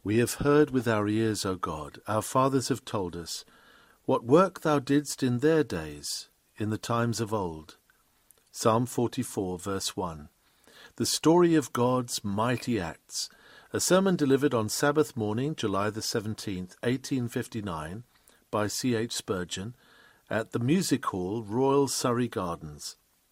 We have heard with our ears, O God, our fathers have told us, what work thou didst in their days, in the times of old. Psalm 44, verse 1. The story of God's mighty acts. A sermon delivered on Sabbath morning, July the 17th, 1859, by C.H. Spurgeon, at the Music Hall, Royal Surrey Gardens.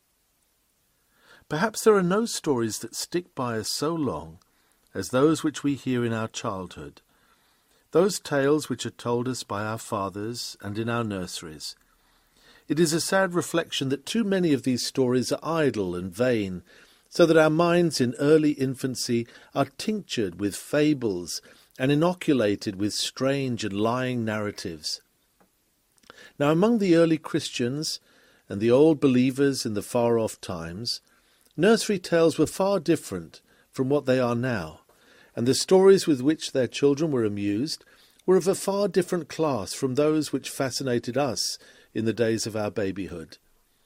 Perhaps there are no stories that stick by us so long as those which we hear in our childhood, those tales which are told us by our fathers and in our nurseries. It is a sad reflection that too many of these stories are idle and vain, so that our minds in early infancy are tinctured with fables and inoculated with strange and lying narratives. Now, among the early Christians and the old believers in the far-off times, nursery tales were far different from what they are now, and the stories with which their children were amused were of a far different class from those which fascinated us in the days of our babyhood.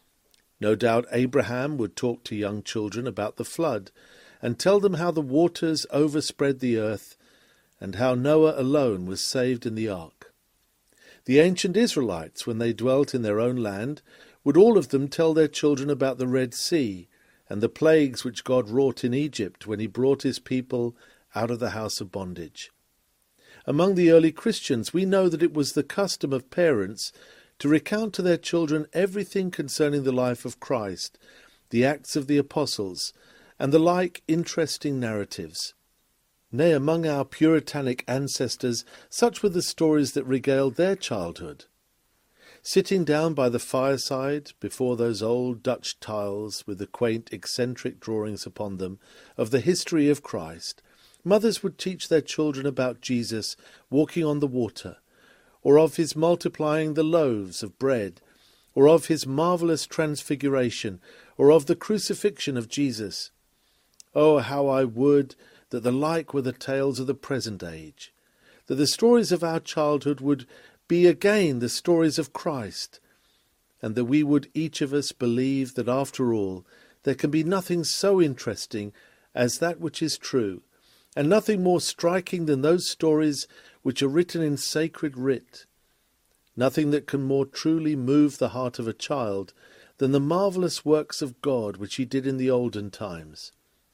No doubt Abraham would talk to young children about the flood and tell them how the waters overspread the earth and how Noah alone was saved in the ark. The ancient Israelites, when they dwelt in their own land, would all of them tell their children about the Red Sea and the plagues which God wrought in Egypt when he brought his people out of the house of bondage. Among the early Christians, we know that it was the custom of parents to recount to their children everything concerning the life of Christ, the Acts of the Apostles, and the like interesting narratives. Nay, among our Puritanic ancestors, such were the stories that regaled their childhood. Sitting down by the fireside, before those old Dutch tiles with the quaint eccentric drawings upon them of the history of Christ, mothers would teach their children about Jesus walking on the water, or of his multiplying the loaves of bread, or of his marvellous transfiguration, or of the crucifixion of Jesus. Oh, how I would that the like were the tales of the present age, that the stories of our childhood would be again the stories of Christ, and that we would each of us believe that after all there can be nothing so interesting as that which is true, and nothing more striking than those stories which are written in sacred writ, nothing that can more truly move the heart of a child than the marvellous works of God which he did in the olden times.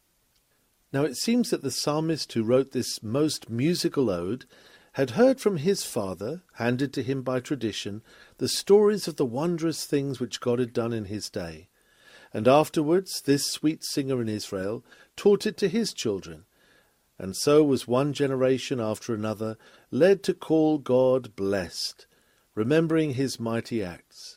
Now it seems that the psalmist who wrote this most musical ode had heard from his father, handed to him by tradition, the stories of the wondrous things which God had done in his day, and afterwards this sweet singer in Israel taught it to his children, and so was one generation after another led to call God blessed, remembering his mighty acts.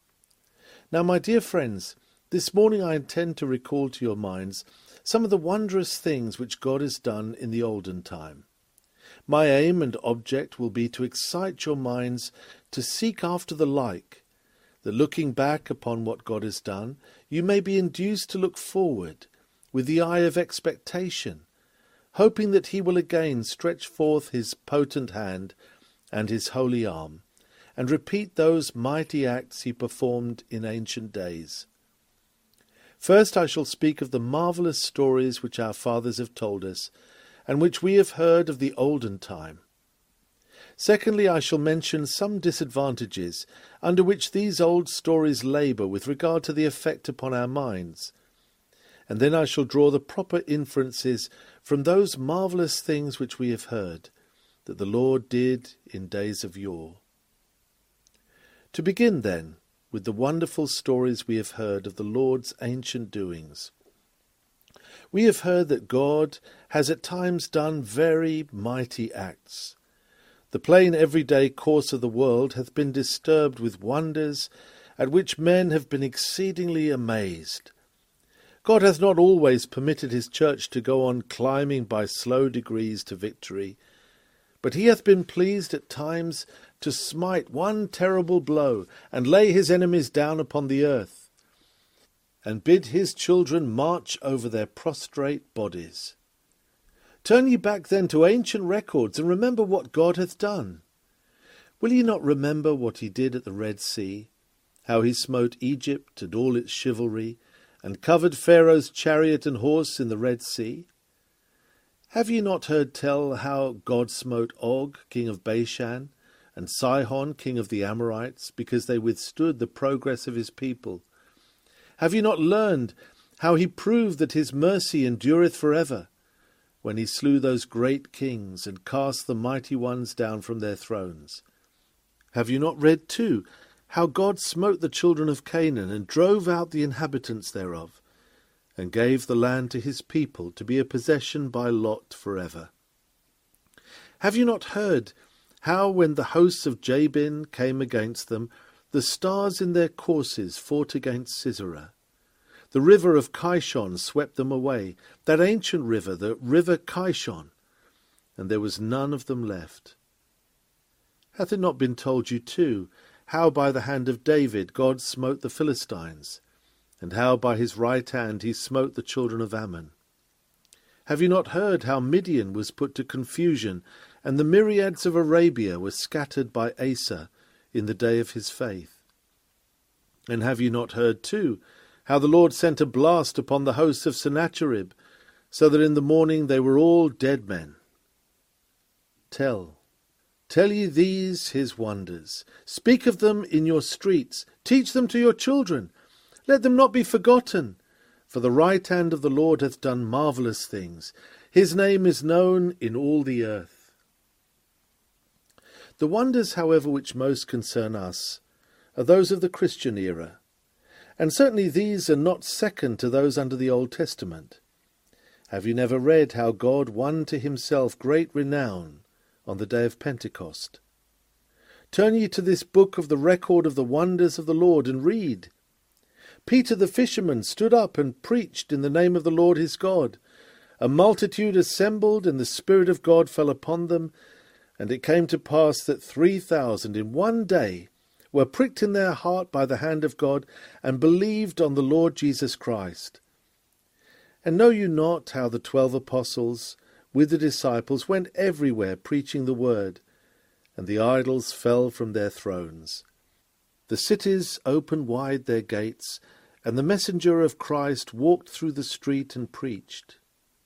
Now, my dear friends, this morning I intend to recall to your minds some of the wondrous things which God has done in the olden time. My aim and object will be to excite your minds to seek after the like, that looking back upon what God has done, you may be induced to look forward with the eye of expectation, hoping that he will again stretch forth his potent hand and his holy arm, and repeat those mighty acts he performed in ancient days. First I shall speak of the marvellous stories which our fathers have told us, and which we have heard of the olden time. Secondly, I shall mention some disadvantages under which these old stories labour with regard to the effect upon our minds. And then I shall draw the proper inferences from those marvellous things which we have heard, that the Lord did in days of yore. To begin, then, with the wonderful stories we have heard of the Lord's ancient doings. We have heard that God has at times done very mighty acts. The plain everyday course of the world hath been disturbed with wonders at which men have been exceedingly amazed. God hath not always permitted his church to go on climbing by slow degrees to victory, but he hath been pleased at times to smite one terrible blow, and lay his enemies down upon the earth, and bid his children march over their prostrate bodies. Turn ye back then to ancient records, and remember what God hath done. Will ye not remember what he did at the Red Sea, how he smote Egypt and all its chivalry, and covered Pharaoh's chariot and horse in the Red Sea? Have ye not heard tell how God smote Og, king of Bashan, and Sihon, king of the Amorites, because they withstood the progress of his people? Have ye not learned how he proved that his mercy endureth for ever, when he slew those great kings and cast the mighty ones down from their thrones? Have you not read too how God smote the children of Canaan and drove out the inhabitants thereof, and gave the land to his people to be a possession by lot for ever? Have you not heard how, when the hosts of Jabin came against them, the stars in their courses fought against Sisera? The river of Kishon swept them away, that ancient river, the river Kishon, and there was none of them left. Hath it not been told you too, how by the hand of David God smote the Philistines, and how by his right hand he smote the children of Ammon? Have you not heard how Midian was put to confusion, and the myriads of Arabia were scattered by Asa in the day of his faith? And have you not heard too how the Lord sent a blast upon the hosts of Sennacherib, so that in the morning they were all dead men? Tell ye these his wonders. Speak of them in your streets. Teach them to your children. Let them not be forgotten. For the right hand of the Lord hath done marvellous things. His name is known in all the earth. The wonders, however, which most concern us are those of the Christian era, and certainly these are not second to those under the Old Testament. Have you never read how God won to himself great renown on the day of Pentecost? Turn ye to this book of the record of the wonders of the Lord, and read. Peter the fisherman stood up and preached in the name of the Lord his God. A multitude assembled, and the Spirit of God fell upon them, and it came to pass that 3,000 in one day were pricked in their heart by the hand of God, and believed on the Lord Jesus Christ. And know you not how the 12 apostles with the disciples went everywhere preaching the word, and the idols fell from their thrones? The cities opened wide their gates, and the messenger of Christ walked through the street and preached.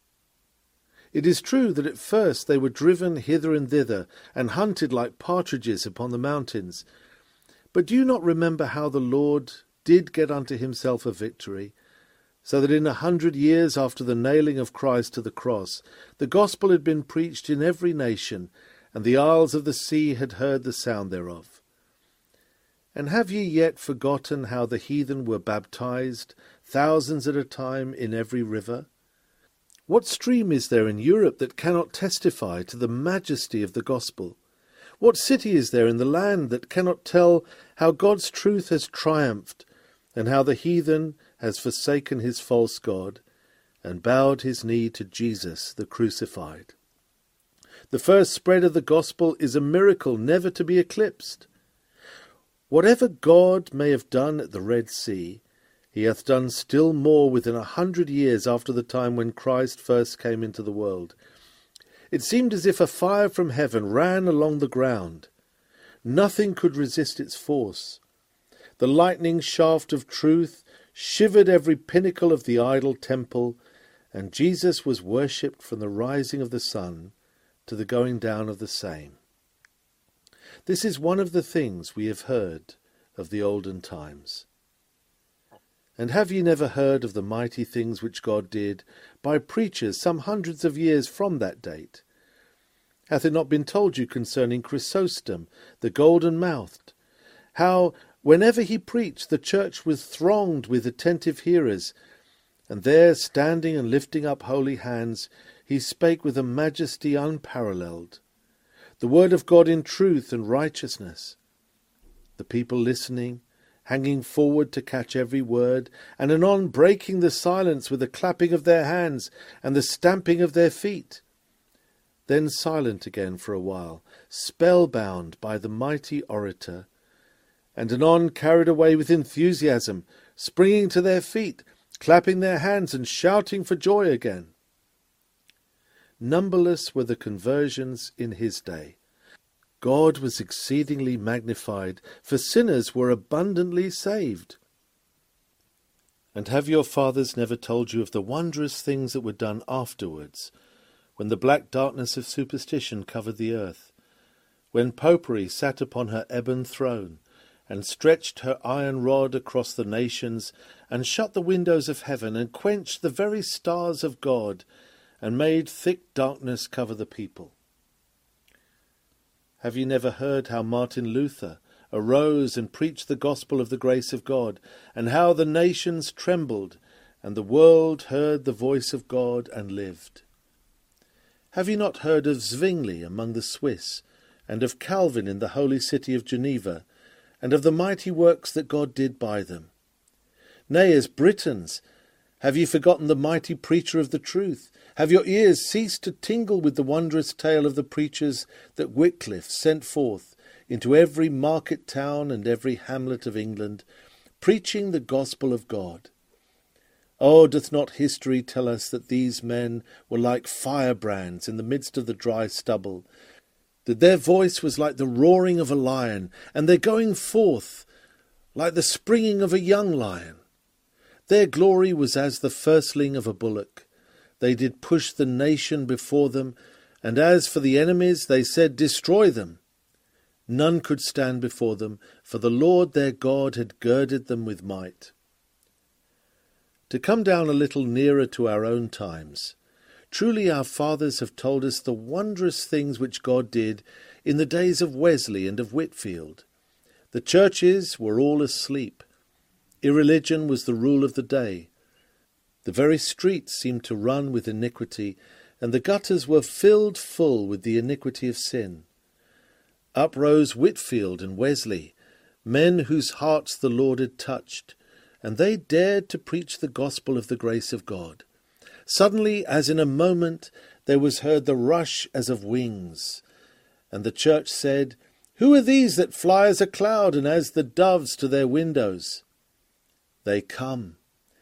It is true that at first they were driven hither and thither, and hunted like partridges upon the mountains. But do you not remember how the Lord did get unto himself a victory, so that in 100 years after the nailing of Christ to the cross, the gospel had been preached in every nation, and the isles of the sea had heard the sound thereof? And have ye yet forgotten how the heathen were baptized, thousands at a time, in every river? What stream is there in Europe that cannot testify to the majesty of the gospel? What city is there in the land that cannot tell how God's truth has triumphed, and how the heathen has forsaken his false god, and bowed his knee to Jesus the crucified? The first spread of the gospel is a miracle never to be eclipsed. Whatever God may have done at the Red Sea, he hath done still more within 100 years after the time when Christ first came into the world. It seemed as if a fire from heaven ran along the ground. Nothing could resist its force. The lightning shaft of truth shivered every pinnacle of the idol temple, and Jesus was worshipped from the rising of the sun to the going down of the same. This is one of the things we have heard of the olden times. And have ye never heard of the mighty things which God did by preachers some hundreds of years from that date? Hath it not been told you concerning Chrysostom, the golden-mouthed, how, whenever he preached, the church was thronged with attentive hearers, and there, standing and lifting up holy hands, he spake with a majesty unparalleled, the word of God in truth and righteousness? The people listening, hanging forward to catch every word, and anon breaking the silence with the clapping of their hands and the stamping of their feet. Then silent again for a while, spellbound by the mighty orator, and anon carried away with enthusiasm, springing to their feet, clapping their hands and shouting for joy again. Numberless were the conversions in his day. God was exceedingly magnified, for sinners were abundantly saved. And have your fathers never told you of the wondrous things that were done afterwards, when the black darkness of superstition covered the earth, when Popery sat upon her ebon throne, and stretched her iron rod across the nations, and shut the windows of heaven, and quenched the very stars of God, and made thick darkness cover the people. Have you never heard how Martin Luther arose and preached the gospel of the grace of God, and how the nations trembled, and the world heard the voice of God and lived? Have you not heard of Zwingli among the Swiss, and of Calvin in the holy city of Geneva, and of the mighty works that God did by them? Nay, as Britons, have ye forgotten the mighty preacher of the truth? Have your ears ceased to tingle with the wondrous tale of the preachers that Wycliffe sent forth into every market town and every hamlet of England, preaching the gospel of God? Oh, doth not history tell us that these men were like firebrands in the midst of the dry stubble, that their voice was like the roaring of a lion, and their going forth like the springing of a young lion? Their glory was as the firstling of a bullock. They did push the nation before them, and as for the enemies, they said, Destroy them. None could stand before them, for the Lord their God had girded them with might. To come down a little nearer to our own times, truly our fathers have told us the wondrous things which God did in the days of Wesley and of Whitefield. The churches were all asleep. Irreligion was the rule of the day. The very streets seemed to run with iniquity, and the gutters were filled full with the iniquity of sin. Up rose Whitefield and Wesley, men whose hearts the Lord had touched, and they dared to preach the gospel of the grace of God. Suddenly, as in a moment, there was heard the rush as of wings, and the church said, Who are these that fly as a cloud and as the doves to their windows? They come,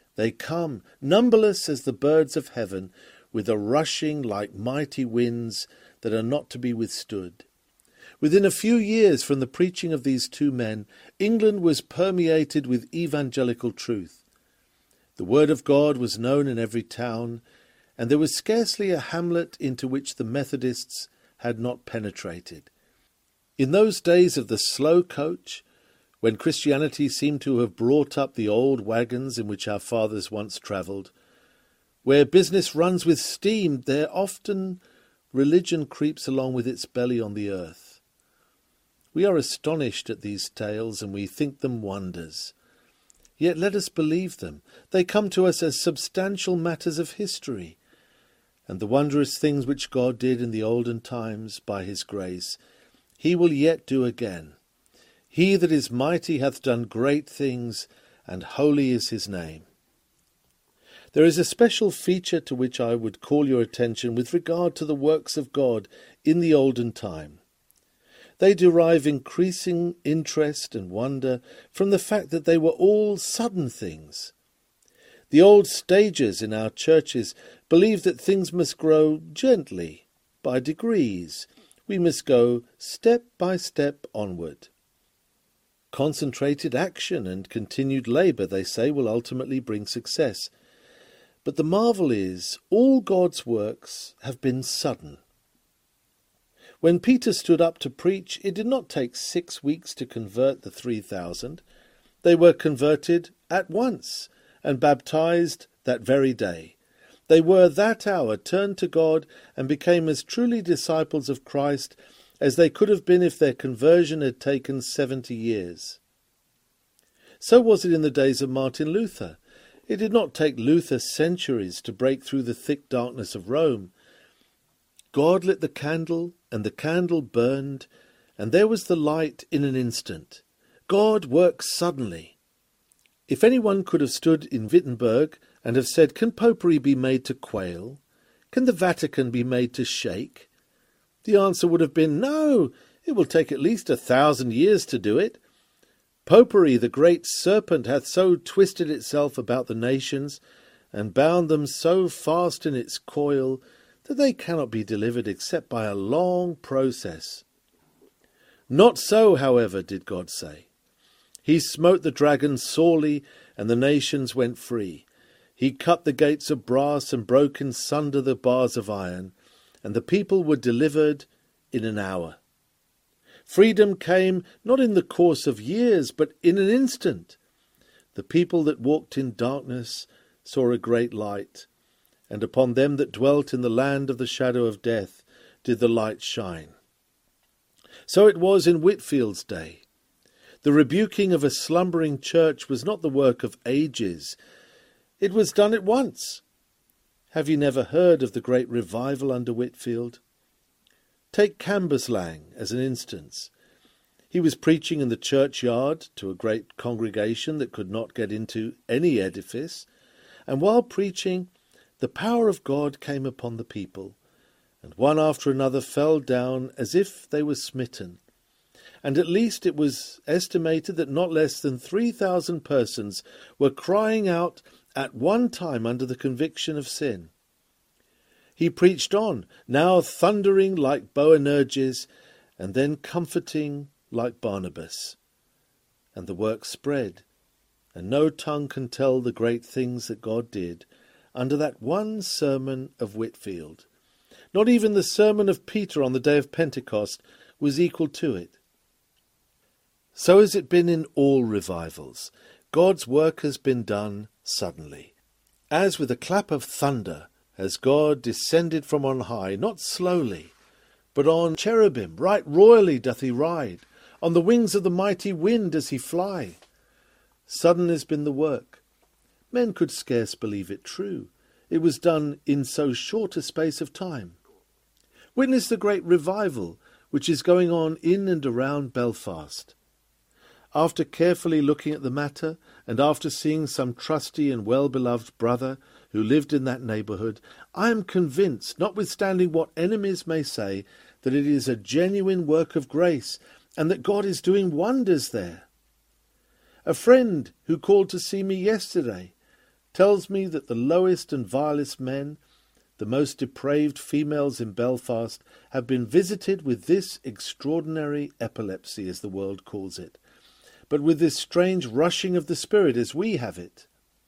numberless as the birds of heaven, with a rushing like mighty winds that are not to be withstood. Within a few years from the preaching of these two men, England was permeated with evangelical truth. The word of God was known in every town, and there was scarcely a hamlet into which the Methodists had not penetrated. In those days of the slow coach, when Christianity seemed to have brought up the old wagons in which our fathers once travelled, where business runs with steam, there often religion creeps along with its belly on the earth. We are astonished at these tales, and we think them wonders. Yet let us believe them. They come to us as substantial matters of history. And the wondrous things which God did in the olden times by his grace, he will yet do again. He that is mighty hath done great things, and holy is his name. There is a special feature to which I would call your attention with regard to the works of God in the olden time. They derive increasing interest and wonder from the fact that they were all sudden things. The old stagers in our churches believed that things must grow gently, by degrees. We must go step by step onward. Concentrated action and continued labour, they say, will ultimately bring success. But the marvel is, all God's works have been sudden. When Peter stood up to preach, it did not take 6 weeks to convert the 3,000. They were converted at once and baptized that very day. They were that hour turned to God and became as truly disciples of Christ as they could have been if their conversion had taken 70 years. So was it in the days of Martin Luther. It did not take Luther centuries to break through the thick darkness of Rome. God lit the candle, and the candle burned, and there was the light in an instant. God works suddenly. If anyone could have stood in Wittenberg and have said, Can Popery be made to quail? Can the Vatican be made to shake? The answer would have been, No, it will take at least 1,000 years to do it. Popery, the great serpent, hath so twisted itself about the nations, and bound them so fast in its coil, that they cannot be delivered except by a long process. Not so, however, did God say. He smote the dragon sorely, and the nations went free. He cut the gates of brass and broke in sunder the bars of iron, and the people were delivered in an hour. Freedom came not in the course of years, but in an instant. The people that walked in darkness saw a great light, and upon them that dwelt in the land of the shadow of death did the light shine. So it was in Whitfield's day. The rebuking of a slumbering church was not the work of ages. It was done at once. Have you never heard of the great revival under Whitfield? Take Cambuslang as an instance. He was preaching in the churchyard to a great congregation that could not get into any edifice, and while preaching, the power of God came upon the people, and one after another fell down as if they were smitten. And at least it was estimated that not less than 3,000 persons were crying out at one time under the conviction of sin. He preached on, now thundering like Boanerges, and then comforting like Barnabas. And the work spread, and no tongue can tell the great things that God did under that one sermon of Whitfield. Not even the sermon of Peter on the day of Pentecost was equal to it. So has it been in all revivals. God's work has been done suddenly. As with a clap of thunder has God descended from on high, not slowly, but on cherubim, right royally doth he ride. On the wings of the mighty wind does he fly. Sudden has been the work. Men could scarce believe it true. It was done in so short a space of time. Witness the great revival which is going on in and around Belfast. After carefully looking at the matter, and after seeing some trusty and well-beloved brother who lived in that neighbourhood, I am convinced, notwithstanding what enemies may say, that it is a genuine work of grace, and that God is doing wonders there. A friend who called to see me yesterday tells me that the lowest and vilest men, the most depraved females in Belfast, have been visited with this extraordinary epilepsy, as the world calls it, but with this strange rushing of the spirit as we have it.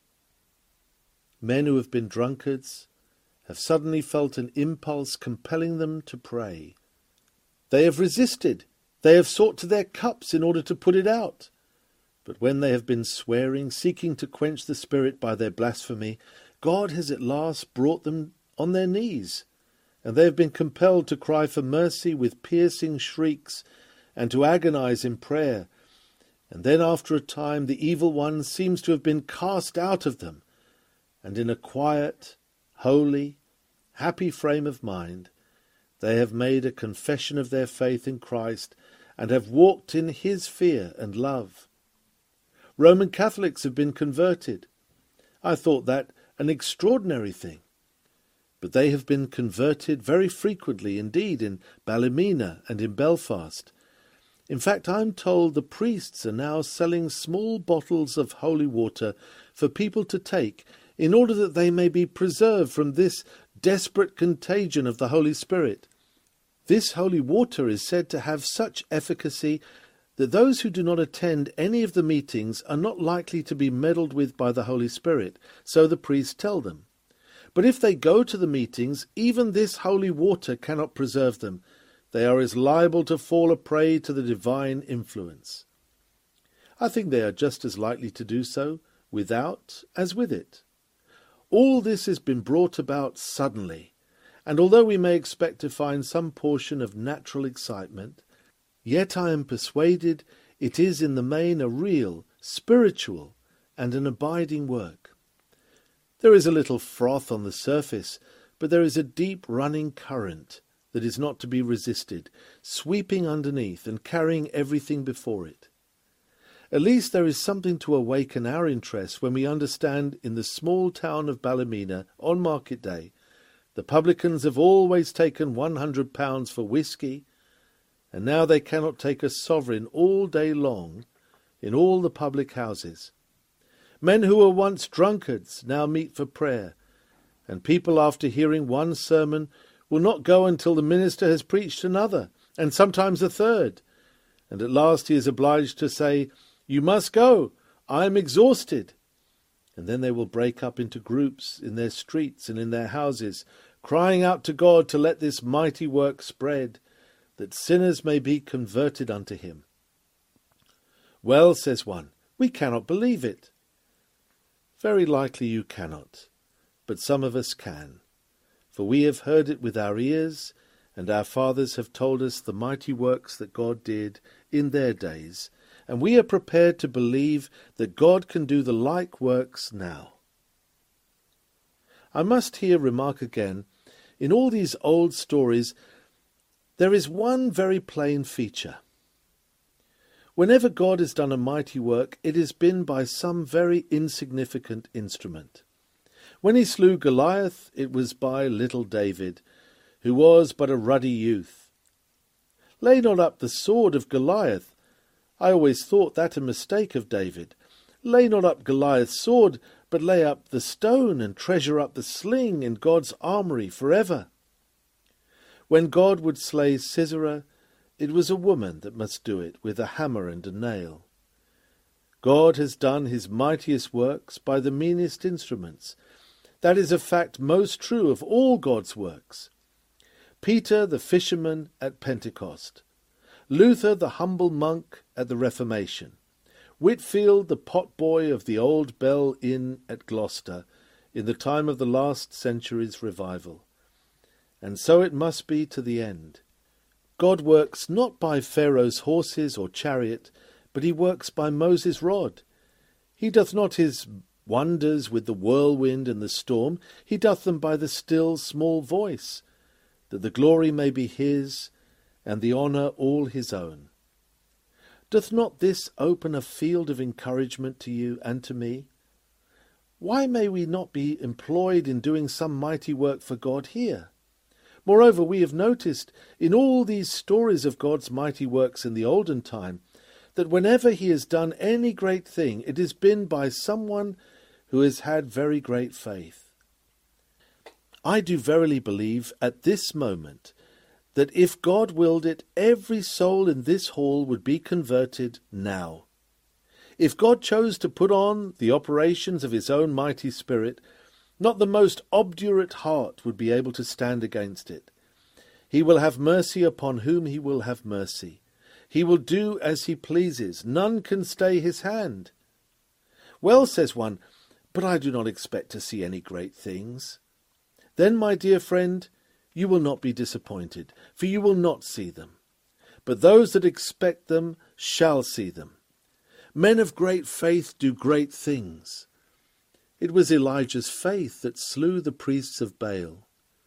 Men who have been drunkards have suddenly felt an impulse compelling them to pray. They have resisted. They have sought to their cups in order to put it out. But when they have been swearing, seeking to quench the spirit by their blasphemy, God has at last brought them on their knees, and they have been compelled to cry for mercy with piercing shrieks and to agonize in prayer. And then after a time the evil one seems to have been cast out of them, and in a quiet, holy, happy frame of mind, they have made a confession of their faith in Christ and have walked in his fear and love. Roman Catholics have been converted. I thought that an extraordinary thing. But they have been converted very frequently indeed in Ballymena and in Belfast. In fact, I am told the priests are now selling small bottles of holy water for people to take in order that they may be preserved from this desperate contagion of the Holy Spirit. This holy water is said to have such efficacy that those who do not attend any of the meetings are not likely to be meddled with by the Holy Spirit, so the priests tell them. But if they go to the meetings, even this holy water cannot preserve them. They are as liable to fall a prey to the divine influence. I think they are just as likely to do so without as with it. All this has been brought about suddenly, and although we may expect to find some portion of natural excitement, yet I am persuaded it is in the main a real, spiritual, and an abiding work. There is a little froth on the surface, but there is a deep running current that is not to be resisted, sweeping underneath and carrying everything before it. At least there is something to awaken our interest when we understand in the small town of Ballymena on market day the publicans have always taken £100 for whisky, and now they cannot take a sovereign all day long in all the public houses. Men who were once drunkards now meet for prayer, and people after hearing one sermon will not go until the minister has preached another, and sometimes a third, and at last he is obliged to say, "You must go, I am exhausted." And then they will break up into groups in their streets and in their houses, crying out to God to let this mighty work spread, that sinners may be converted unto him. Well, says one, we cannot believe it. Very likely you cannot, but some of us can. For we have heard it with our ears, and our fathers have told us the mighty works that God did in their days, and we are prepared to believe that God can do the like works now. I must here remark again, in all these old stories, there is one very plain feature. Whenever God has done a mighty work, it has been by some very insignificant instrument. When he slew Goliath, it was by little David, who was but a ruddy youth. Lay not up the sword of Goliath. I always thought that a mistake of David. Lay not up Goliath's sword, but lay up the stone and treasure up the sling in God's armoury forever. When God would slay Sisera, it was a woman that must do it with a hammer and a nail. God has done his mightiest works by the meanest instruments. That is a fact most true of all God's works. Peter the fisherman at Pentecost, Luther the humble monk at the Reformation, Whitfield the potboy of the Old Bell Inn at Gloucester in the time of the last century's revival. And so it must be to the end. God works not by Pharaoh's horses or chariot, but he works by Moses' rod. He doth not his wonders with the whirlwind and the storm, he doth them by the still small voice, that the glory may be his, and the honour all his own. Doth not this open a field of encouragement to you and to me? Why may we not be employed in doing some mighty work for God here? Moreover, we have noticed in all these stories of God's mighty works in the olden time, that whenever he has done any great thing, it has been by someone who has had very great faith. I do verily believe at this moment that if God willed it, every soul in this hall would be converted now. If God chose to put on the operations of his own mighty Spirit, not the most obdurate heart would be able to stand against it. He will have mercy upon whom he will have mercy. He will do as he pleases. None can stay his hand. Well, says one, but I do not expect to see any great things. Then, my dear friend, you will not be disappointed, for you will not see them. But those that expect them shall see them. Men of great faith do great things. It was Elijah's faith that slew the priests of Baal.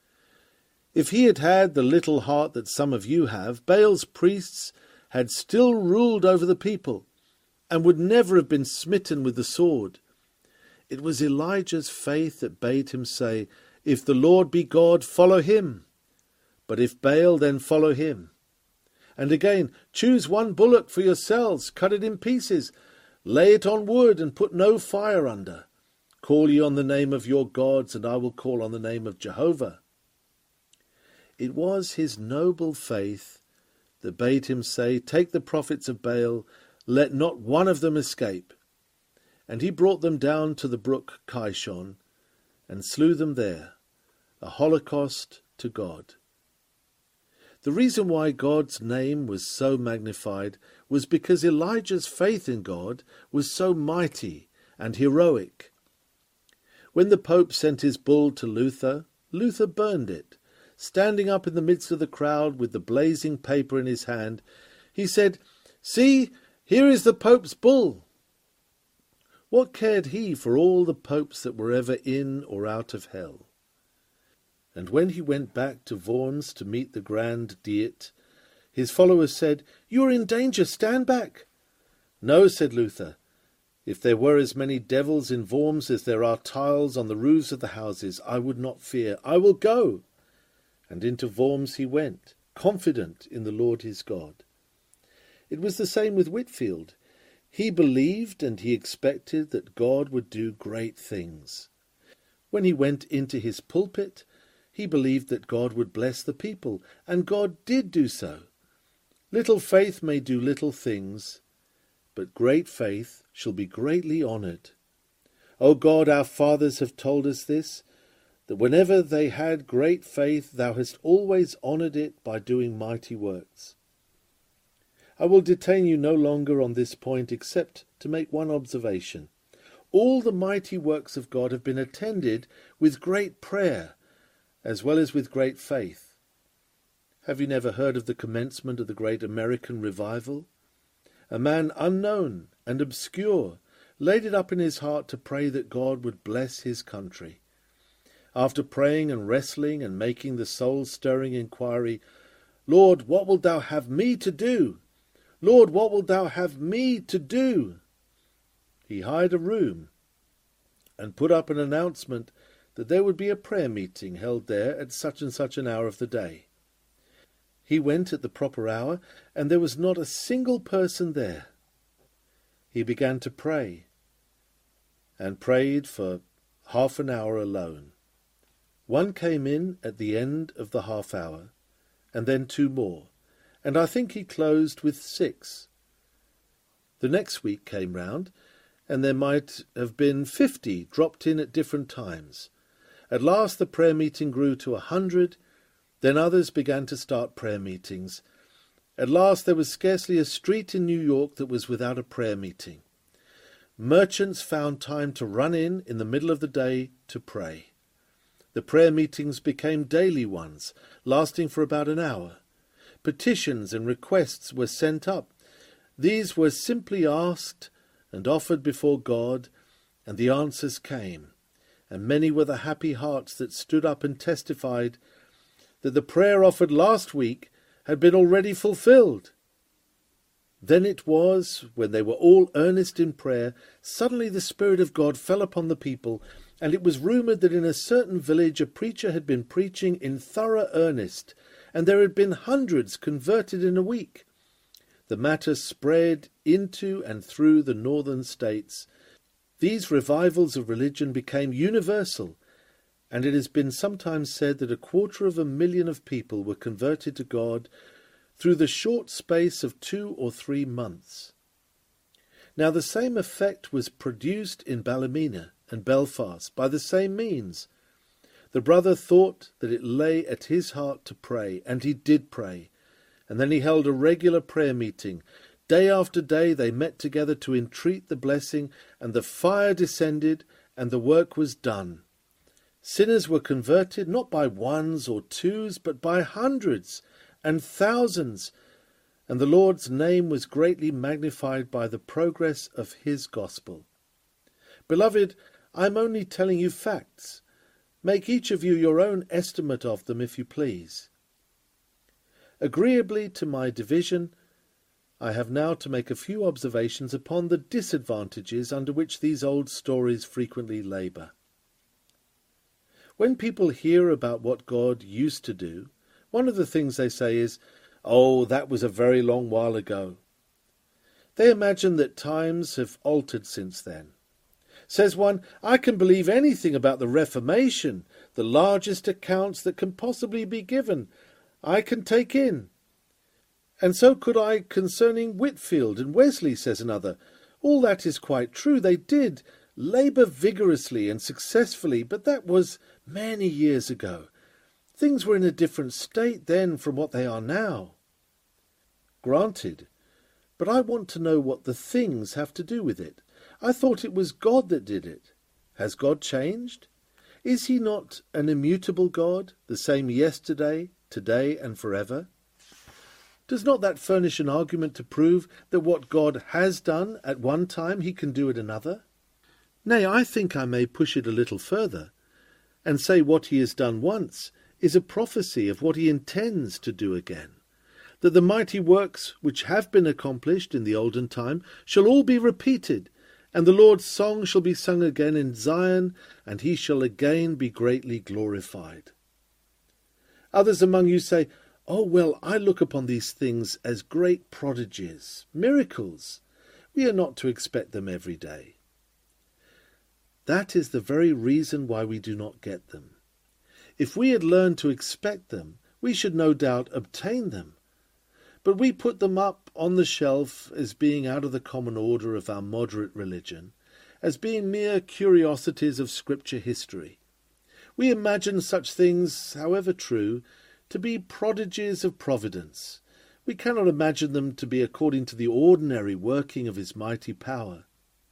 If he had had the little heart that some of you have, Baal's priests had still ruled over the people, and would never have been smitten with the sword. It was Elijah's faith that bade him say, if the Lord be God, follow him. But if Baal, then follow him. And again, choose one bullock for yourselves, cut it in pieces, lay it on wood, and put no fire under. Call ye on the name of your gods, and I will call on the name of Jehovah. It was his noble faith that bade him say, take the prophets of Baal, let not one of them escape. And he brought them down to the brook Kishon, and slew them there, a holocaust to God. The reason why God's name was so magnified was because Elijah's faith in God was so mighty and heroic. When the Pope sent his bull to Luther, Luther burned it. Standing up in the midst of the crowd with the blazing paper in his hand, he said, see, here is the Pope's bull. What cared he for all the popes that were ever in or out of hell? And when he went back to Worms to meet the Grand Diet, his followers said, you are in danger, stand back. No, said Luther, if there were as many devils in Worms as there are tiles on the roofs of the houses, I would not fear. I will go. And into Worms he went, confident in the Lord his God. It was the same with Whitfield. He believed and he expected that God would do great things. When he went into his pulpit, he believed that God would bless the people, and God did do so. Little faith may do little things, but great faith shall be greatly honoured. O God, our fathers have told us this. that whenever they had great faith, thou hast always honoured it by doing mighty works. I will detain you no longer on this point except to make one observation. All the mighty works of God have been attended with great prayer, as well as with great faith. Have you never heard of the commencement of the great American revival? A man unknown and obscure laid it up in his heart to pray that God would bless his country. After praying and wrestling and making the soul-stirring inquiry, Lord, what wilt thou have me to do? Lord, what wilt thou have me to do? He hired a room and put up an announcement that there would be a prayer meeting held there at such and such an hour of the day. He went at the proper hour, and there was not a single person there. He began to pray, and prayed for half an hour alone. One came in at the end of the half hour, and then two more, and I think he closed with 6. The next week came round, and there might have been 50 dropped in at different times. At last the prayer meeting grew to 100, then others began to start prayer meetings. At last there was scarcely a street in New York that was without a prayer meeting. Merchants found time to run in the middle of the day to pray. The prayer meetings became daily ones, lasting for about an hour. Petitions and requests were sent up. These were simply asked and offered before God, and the answers came. And many were the happy hearts that stood up and testified that the prayer offered last week had been already fulfilled. Then it was, when they were all earnest in prayer, suddenly the Spirit of God fell upon the people, and it was rumoured that in a certain village a preacher had been preaching in thorough earnest, and there had been hundreds converted in a week. The matter spread into and through the northern states. These revivals of religion became universal, and it has been sometimes said that 250,000 of people were converted to God through the short space of 2 or 3 months. Now the same effect was produced in Ballymena and Belfast by the same means. The brother thought that it lay at his heart to pray, and he did pray, and then he held a regular prayer meeting. Day after day they met together to entreat the blessing, and the fire descended, and the work was done. Sinners were converted not by ones or twos, but by hundreds and thousands, and the Lord's name was greatly magnified by the progress of his gospel. Beloved, I am only telling you facts. Make each of you your own estimate of them, if you please. Agreeably to my division, I have now to make a few observations upon the disadvantages under which these old stories frequently labour. When people hear about what God used to do, one of the things they say is, "Oh, that was a very long while ago." They imagine that times have altered since then. Says one, "I can believe anything about the Reformation, the largest accounts that can possibly be given, I can take in. And so could I concerning Whitfield and Wesley," says another. "All that is quite true. They did labour vigorously and successfully, but that was many years ago. Things were in a different state then from what they are now." Granted, but I want to know what the things have to do with it. I thought it was God that did it. Has God changed? Is he not an immutable God, the same yesterday, today, and forever? Does not that furnish an argument to prove that what God has done at one time he can do at another? Nay, I think I may push it a little further, and say what he has done once is a prophecy of what he intends to do again, that the mighty works which have been accomplished in the olden time shall all be repeated, and the Lord's song shall be sung again in Zion, and he shall again be greatly glorified. Others among you say, "Oh, well, I look upon these things as great prodigies, miracles. We are not to expect them every day." That is the very reason why we do not get them. If we had learned to expect them, we should no doubt obtain them. But we put them up on the shelf as being out of the common order of our moderate religion, as being mere curiosities of Scripture history. We imagine such things, however true, to be prodigies of providence. We cannot imagine them to be according to the ordinary working of his mighty power.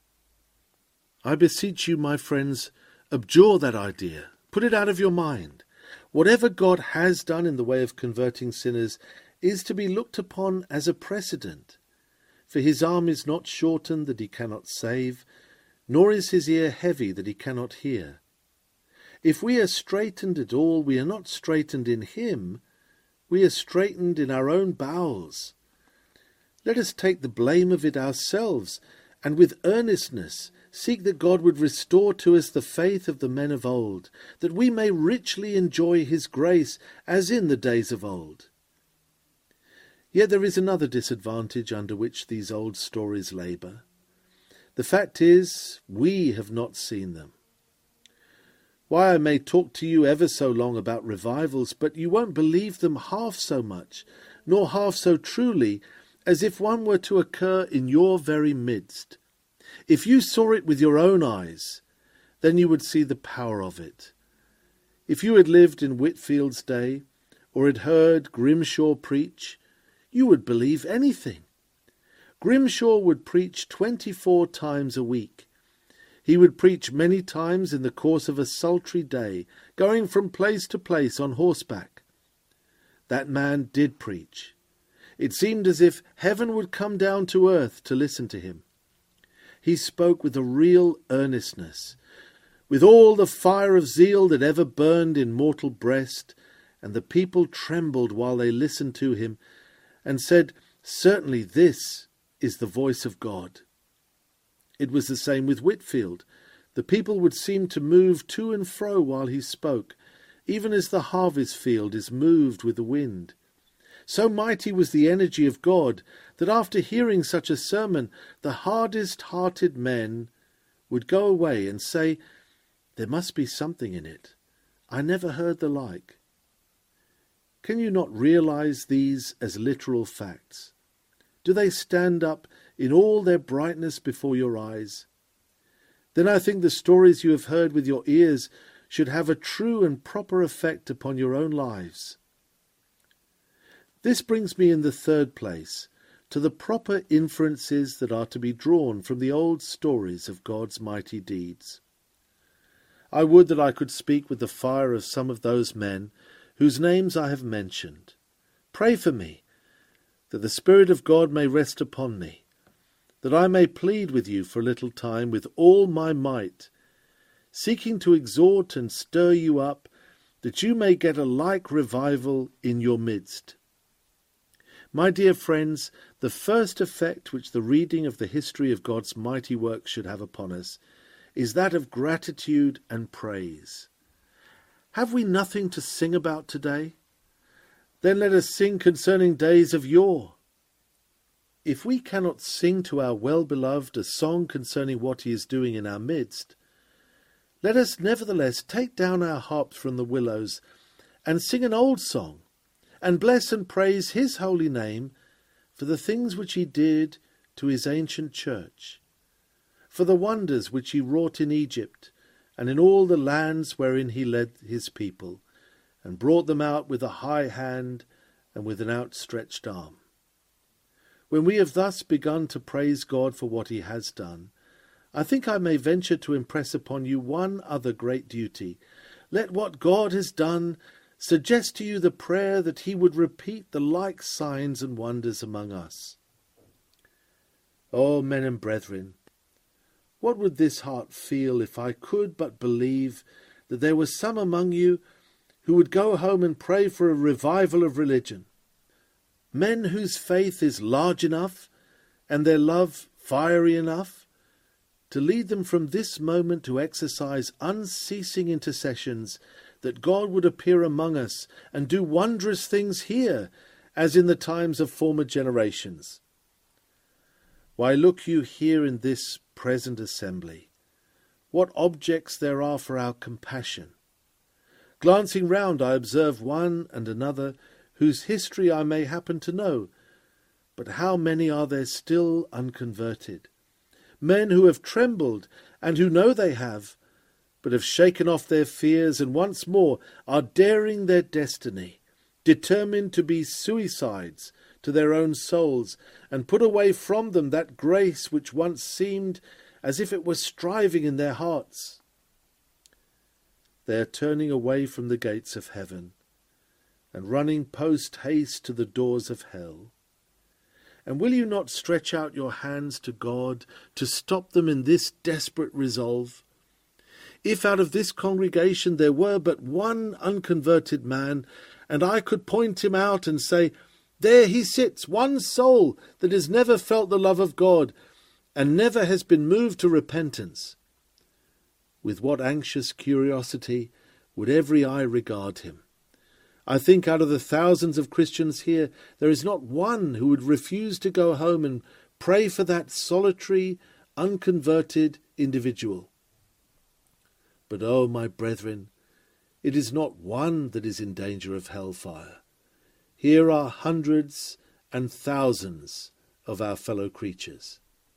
I beseech you, my friends, abjure that idea. Put it out of your mind. Whatever God has done in the way of converting sinners is to be looked upon as a precedent. For his arm is not shortened that he cannot save, nor is his ear heavy that he cannot hear. If we are straitened at all, we are not straitened in him, we are straitened in our own bowels. Let us take the blame of it ourselves, and with earnestness seek that God would restore to us the faith of the men of old, that we may richly enjoy his grace as in the days of old. Yet there is another disadvantage under which these old stories labour. The fact is, we have not seen them. Why, I may talk to you ever so long about revivals, but you won't believe them half so much, nor half so truly, as if one were to occur in your very midst. If you saw it with your own eyes, then you would see the power of it. If you had lived in Whitfield's day, or had heard Grimshaw preach, you would believe anything. Grimshaw would preach 24 times a week. He would preach many times in the course of a sultry day, going from place to place on horseback. That man did preach. It seemed as if heaven would come down to earth to listen to him. He spoke with a real earnestness, with all the fire of zeal that ever burned in mortal breast, and the people trembled while they listened to him, and said, "Certainly this is the voice of God." It was the same with Whitfield. The people would seem to move to and fro while he spoke, even as the harvest field is moved with the wind. So mighty was the energy of God that after hearing such a sermon, the hardest-hearted men would go away and say, "There must be something in it. I never heard the like." Can you not realize these as literal facts? Do they stand up in all their brightness before your eyes? Then I think the stories you have heard with your ears should have a true and proper effect upon your own lives. This brings me in the third place to the proper inferences that are to be drawn from the old stories of God's mighty deeds. I would that I could speak with the fire of some of those men whose names I have mentioned. Pray for me, that the Spirit of God may rest upon me, that I may plead with you for a little time with all my might, seeking to exhort and stir you up, that you may get a like revival in your midst. My dear friends, the first effect which the reading of the history of God's mighty works should have upon us is that of gratitude and praise. Have we nothing to sing about today? Then let us sing concerning days of yore. If we cannot sing to our well-beloved a song concerning what he is doing in our midst, let us nevertheless take down our harps from the willows and sing an old song, and bless and praise his holy name for the things which he did to his ancient church, for the wonders which he wrought in Egypt and in all the lands wherein he led his people, and brought them out with a high hand and with an outstretched arm. When we have thus begun to praise God for what he has done, I think I may venture to impress upon you one other great duty. Let what God has done suggest to you the prayer that he would repeat the like signs and wonders among us. Oh, men and brethren, what would this heart feel if I could but believe that there was some among you who would go home and pray for a revival of religion? Men whose faith is large enough and their love fiery enough to lead them from this moment to exercise unceasing intercessions that God would appear among us and do wondrous things here, as in the times of former generations. Why, look you here in this present assembly, what objects there are for our compassion. Glancing round, I observe one and another whose history I may happen to know, but how many are there still unconverted? Men who have trembled, and who know they have, but have shaken off their fears and once more are daring their destiny, determined to be suicides to their own souls and put away from them that grace which once seemed as if it were striving in their hearts. They are turning away from the gates of heaven and running post-haste to the doors of hell. And will you not stretch out your hands to God to stop them in this desperate resolve? If out of this congregation there were but one unconverted man, and I could point him out and say, there he sits, one soul that has never felt the love of God and never has been moved to repentance, with what anxious curiosity would every eye regard him. I think out of the thousands of Christians here, there is not one who would refuse to go home and pray for that solitary, unconverted individual. But, oh, my brethren, it is not one that is in danger of hellfire. Here are hundreds and thousands of our fellow creatures.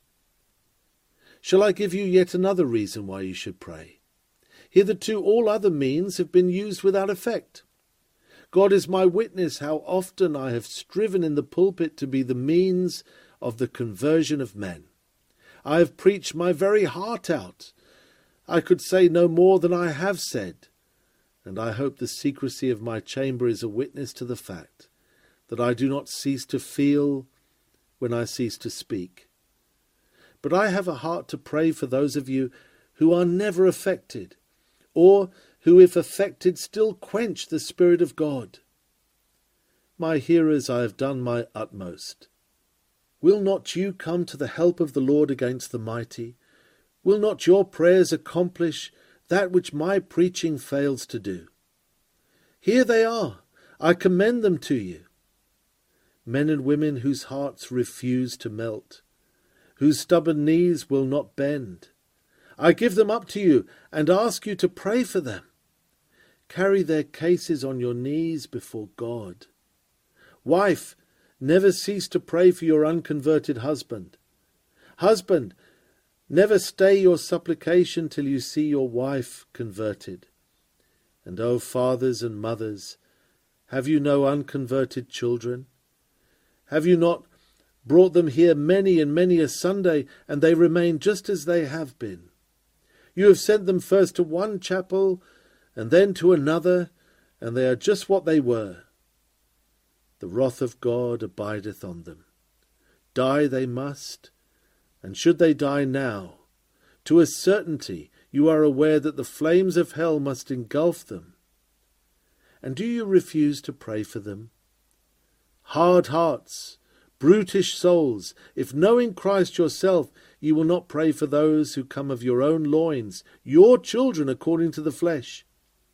Shall I give you yet another reason why you should pray? Hitherto all other means have been used without effect. God is my witness how often I have striven in the pulpit to be the means of the conversion of men. I have preached my very heart out. I could say no more than I have said, and I hope the secrecy of my chamber is a witness to the fact that I do not cease to feel when I cease to speak. But I have a heart to pray for those of you who are never affected, or who, if affected, still quench the Spirit of God. My hearers, I have done my utmost. Will not you come to the help of the Lord against the mighty? Will not your prayers accomplish that which my preaching fails to do? Here they are. I commend them to you. Men and women whose hearts refuse to melt, whose stubborn knees will not bend. I give them up to you and ask you to pray for them. Carry their cases on your knees before God. Wife, never cease to pray for your unconverted husband. Husband, never stay your supplication till you see your wife converted. And O fathers and mothers, have you no unconverted children? Have you not brought them here many and many a Sunday, and they remain just as they have been? You have sent them first to one chapel and then to another, and they are just what they were. The wrath of God abideth on them. Die they must, and should they die now, to a certainty you are aware that the flames of hell must engulf them. And do you refuse to pray for them? Hard hearts, brutish souls, if knowing Christ yourself, you will not pray for those who come of your own loins, your children according to the flesh.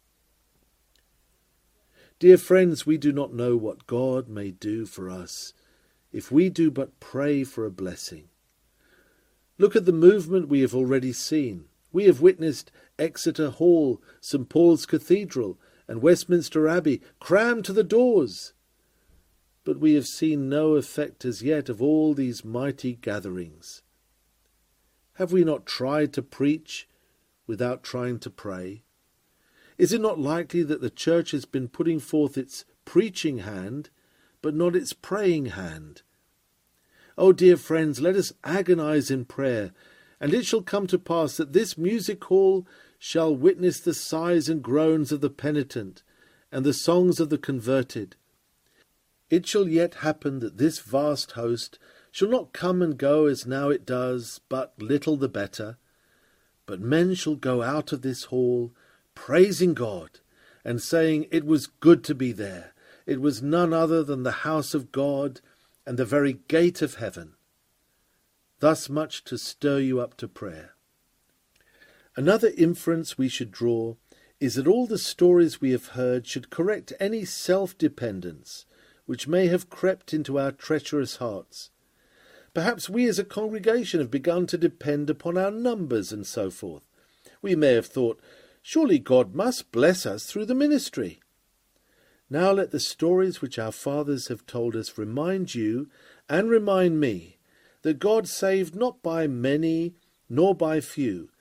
Dear friends, we do not know what God may do for us if we do but pray for a blessing. Look at the movement we have already seen. We have witnessed Exeter Hall, St. Paul's Cathedral, and Westminster Abbey crammed to the doors. But we have seen no effect as yet of all these mighty gatherings. Have we not tried to preach without trying to pray? Is it not likely that the Church has been putting forth its preaching hand, but not its praying hand? Oh, dear friends, let us agonize in prayer, and it shall come to pass that this music hall shall witness the sighs and groans of the penitent and the songs of the converted. It shall yet happen that this vast host shall not come and go as now it does, but little the better. But men shall go out of this hall, praising God, and saying, it was good to be there. It was none other than the house of God, and the very gate of heaven. Thus much to stir you up to prayer. Another inference we should draw is that all the stories we have heard should correct any self-dependence which may have crept into our treacherous hearts. Perhaps we as a congregation have begun to depend upon our numbers and so forth. We may have thought, surely God must bless us through the ministry. Now let the stories which our fathers have told us remind you and remind me that God saved not by many nor by few,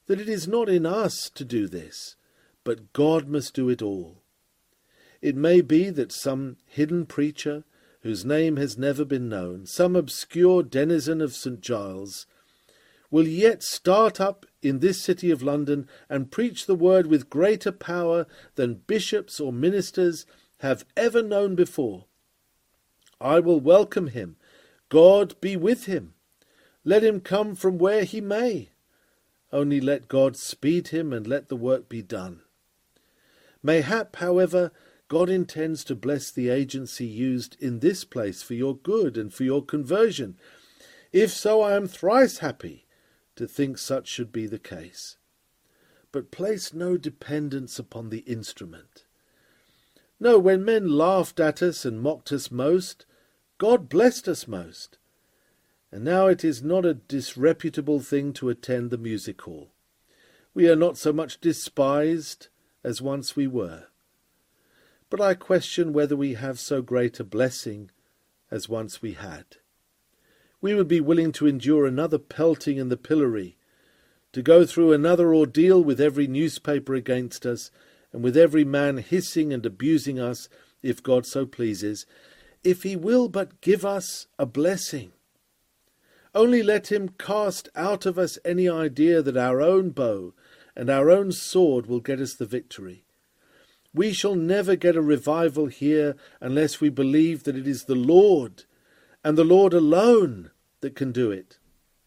that it is not in us to do this, but God must do it all. It may be that some hidden preacher, whose name has never been known, some obscure denizen of St. Giles, will yet start up in this city of London and preach the word with greater power than bishops or ministers have ever known before. I will welcome him. God be with him. Let him come from where he may. Only let God speed him and let the work be done. Mayhap, however, God intends to bless the agency used in this place for your good and for your conversion. If so, I am thrice happy to think such should be the case. But place no dependence upon the instrument. No, when men laughed at us and mocked us most, God blessed us most. And now it is not a disreputable thing to attend the music hall. We are not so much despised as once we were. But I question whether we have so great a blessing as once we had. We would be willing to endure another pelting in the pillory, to go through another ordeal with every newspaper against us, and with every man hissing and abusing us, if God so pleases, if he will but give us a blessing. Only let him cast out of us any idea that our own bow and our own sword will get us the victory. We shall never get a revival here unless we believe that it is the Lord, and the Lord alone, that can do it.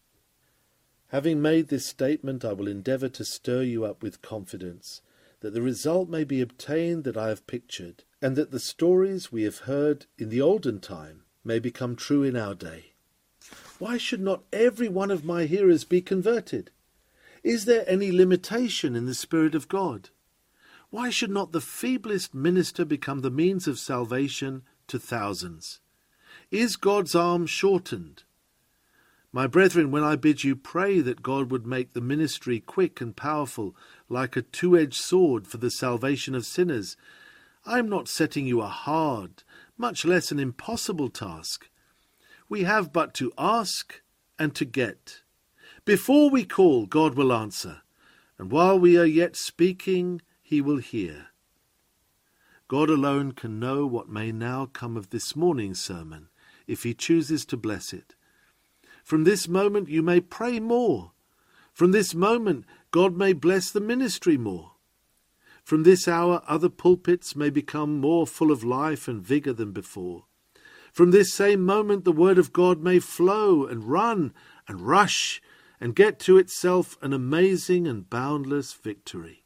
Having made this statement, I will endeavour to stir you up with confidence, that the result may be obtained that I have pictured, and that the stories we have heard in the olden time may become true in our day. Why should not every one of my hearers be converted? Is there any limitation in the Spirit of God? Why should not the feeblest minister become the means of salvation to thousands? Is God's arm shortened? My brethren, when I bid you pray that God would make the ministry quick and powerful, like a two-edged sword for the salvation of sinners, I am not setting you a hard, much less an impossible task. We have but to ask and to get. Before we call, God will answer, and while we are yet speaking, he will hear. God alone can know what may now come of this morning's sermon, if he chooses to bless it. From this moment you may pray more. From this moment God may bless the ministry more. From this hour other pulpits may become more full of life and vigour than before. From this same moment the word of God may flow and run and rush and get to itself an amazing and boundless victory.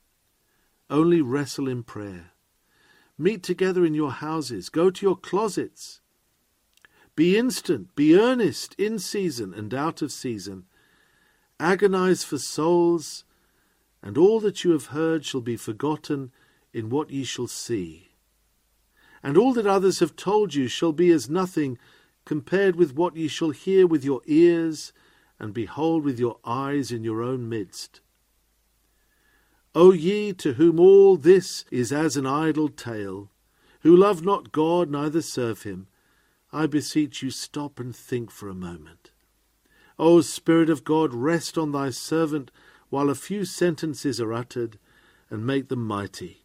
Only wrestle in prayer. Meet together in your houses. Go to your closets. Be instant, be earnest, in season and out of season. Agonize for souls, and all that you have heard shall be forgotten in what ye shall see. And all that others have told you shall be as nothing compared with what ye shall hear with your ears and behold with your eyes in your own midst. O ye to whom all this is as an idle tale, who love not God neither serve him, I beseech you stop and think for a moment. O Spirit of God, rest on thy servant while a few sentences are uttered, and make them mighty.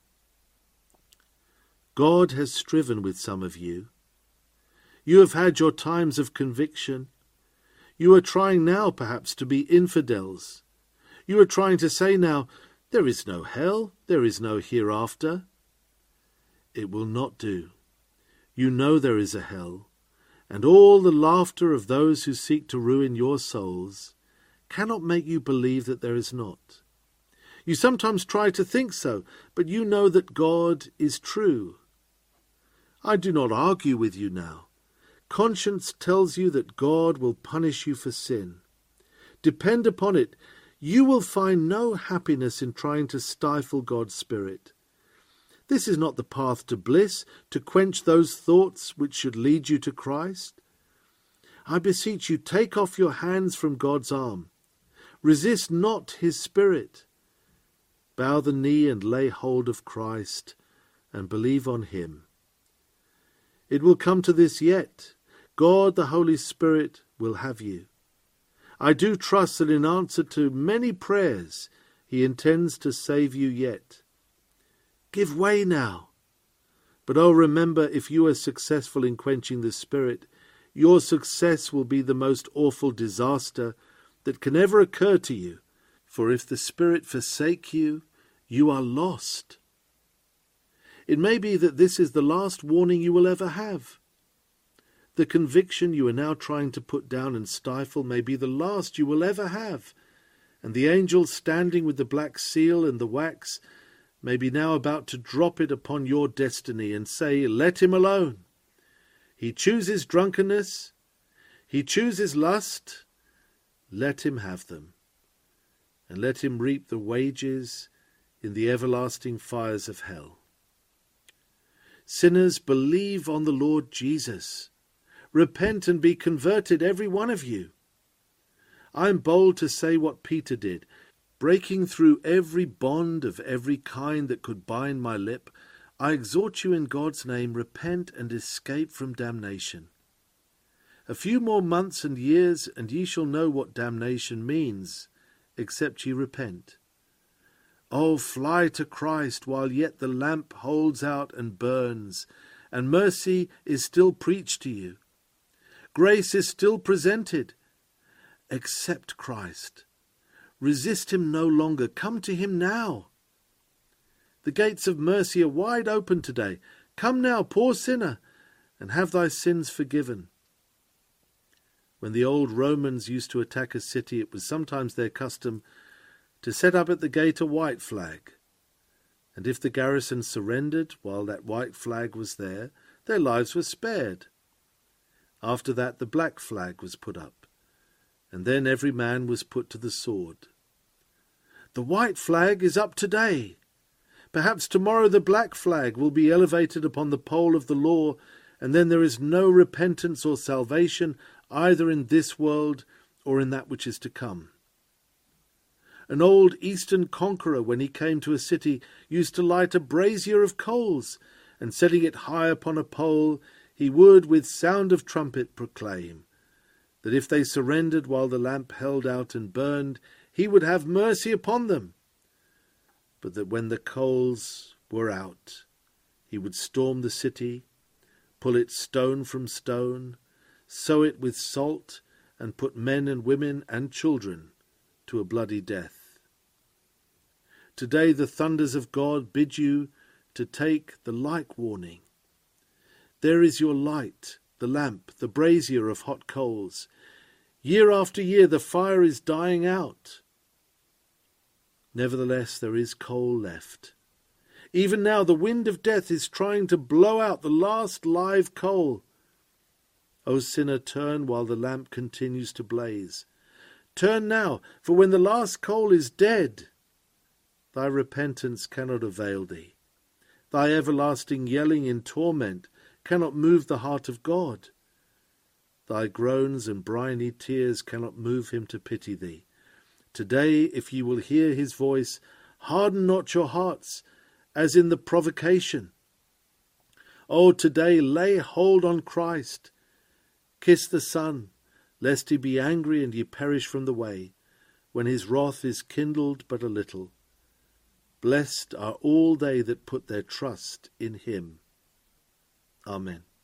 God has striven with some of you. You have had your times of conviction. You are trying now, perhaps, to be infidels. You are trying to say now, there is no hell, there is no hereafter. It will not do. You know there is a hell, and all the laughter of those who seek to ruin your souls cannot make you believe that there is not. You sometimes try to think so, but you know that God is true. I do not argue with you now. Conscience tells you that God will punish you for sin. Depend upon it, you will find no happiness in trying to stifle God's Spirit. This is not the path to bliss, to quench those thoughts which should lead you to Christ. I beseech you, take off your hands from God's arm. Resist not his Spirit. Bow the knee and lay hold of Christ, and believe on him. It will come to this yet. God, the Holy Spirit, will have you. I do trust that in answer to many prayers, he intends to save you yet. Give way now. But remember, if you are successful in quenching the Spirit, your success will be the most awful disaster that can ever occur to you. For if the Spirit forsake you, you are lost. It may be that this is the last warning you will ever have. The conviction you are now trying to put down and stifle may be the last you will ever have, and the angel standing with the black seal and the wax may be now about to drop it upon your destiny and say, "Let him alone. He chooses drunkenness. He chooses lust. Let him have them, and let him reap the wages in the everlasting fires of hell." Sinners, believe on the Lord Jesus. Repent and be converted, every one of you. I am bold to say what Peter did. Breaking through every bond of every kind that could bind my lip, I exhort you in God's name, repent and escape from damnation. A few more months and years, and ye shall know what damnation means, except ye repent. Oh, fly to Christ while yet the lamp holds out and burns, and mercy is still preached to you. Grace is still presented. Accept Christ. Resist him no longer. Come to him now. The gates of mercy are wide open today. Come now, poor sinner, and have thy sins forgiven. When the old Romans used to attack a city, it was sometimes their custom to set up at the gate a white flag. And if the garrison surrendered while that white flag was there, their lives were spared. After that the black flag was put up, and then every man was put to the sword. The white flag is up today. Perhaps tomorrow the black flag will be elevated upon the pole of the law, and then there is no repentance or salvation either in this world or in that which is to come. An old Eastern conqueror, when he came to a city, used to light a brazier of coals, and setting it high upon a pole, he would with sound of trumpet proclaim that if they surrendered while the lamp held out and burned, he would have mercy upon them, but that when the coals were out, he would storm the city, pull it stone from stone, sow it with salt, and put men and women and children to a bloody death. Today the thunders of God bid you to take the like warning. There is your light, the lamp, the brazier of hot coals. Year after year the fire is dying out. Nevertheless, there is coal left. Even now the wind of death is trying to blow out the last live coal. O sinner, turn while the lamp continues to blaze. Turn now, for when the last coal is dead, thy repentance cannot avail thee. Thy everlasting yelling in torment cannot move the heart of God. Thy groans and briny tears cannot move him to pity thee. Today, if ye will hear his voice, harden not your hearts, as in the provocation. O today, lay hold on Christ. Kiss the Son, lest he be angry and ye perish from the way, when his wrath is kindled but a little. Blessed are all they that put their trust in him. Amen.